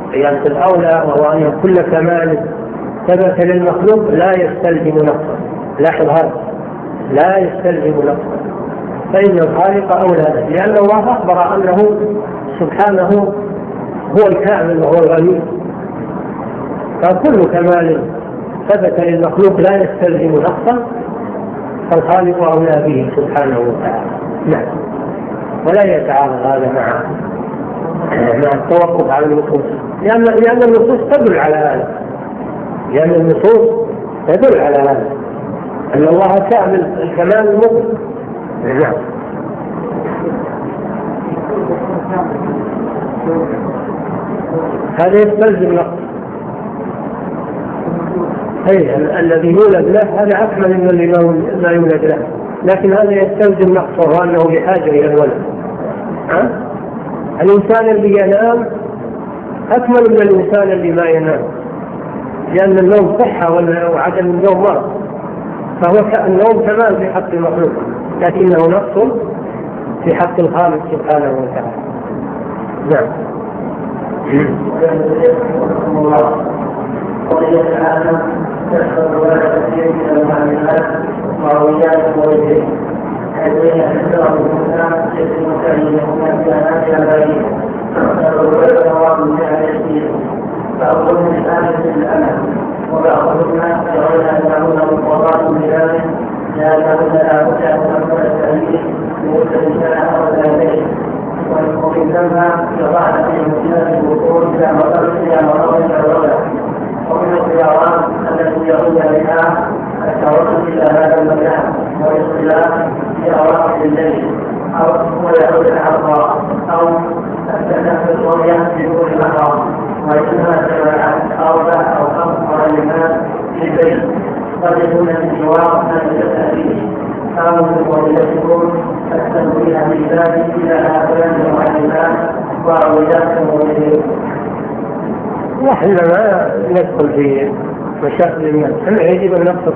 قياس الأولى، وهو أن كل كمال ثبت للمخلوق لا يستلزم نقصا. لاحظ هذا، لا يستلزم نقصا، فإن الخالق أولى، لأن الله أخبر أنه سبحانه هو الكامل وهو الغني، فكل كمال ثبت للمخلوق لا يستلزم نقصا، فالخالق أولى به سبحانه وتعالى. نعم. ولا يتعارض هذا مع التوقف على النصوص، لأن النصوص تدل على هذا، لأن النصوص تدل على هذا أن الله كامل الكمال المطلق. نعم. هذا يستلزم نقص. الذي يولد له هذا أكمل من اللي ما يولد له، لكن هذا يستلزم نقصه، وأنه بحاجة إلى الولد. الإنسان اللي ينام أكمل من الإنسان اللي ما ينام، لأن النوم صحة وعدم النوم مرض، فهو النوم كمال في حق المخلوق، لكنه نقص في حق الخالق سبحانه وتعالى. نعم. قضية العالم تشهد ولا كثير من المعلومات ورويات وغيره، الذين حسنهم الإنسان يجب أن يكون كانت بعيدة فالرواية جواب فيها يسير، فأقول من آلة الأمل، وبعضهم يرون أنهن مضطرات بذلك لأنهن لا بد أن تكون التأليف لمدة أو ذلك، ومن ثم يضعن في مسلم الوصول إلى مطار الرؤى. ومن الخيارات التي يرون بها التوصل إلى هذا المكان والاختلاف في أواخر الليل أو يعود العطاء أو التنفس ويأتي بدون مقام، وإنما جماعات 4 أو 5 معلمات في البيت قد يكون الجوار من التأثير أو ويكون التنويه بالذات إلى هذان المعلمات وعودات وغيرهم. نحن ما ندخل في مشاكل الناس، يجب أن نقصد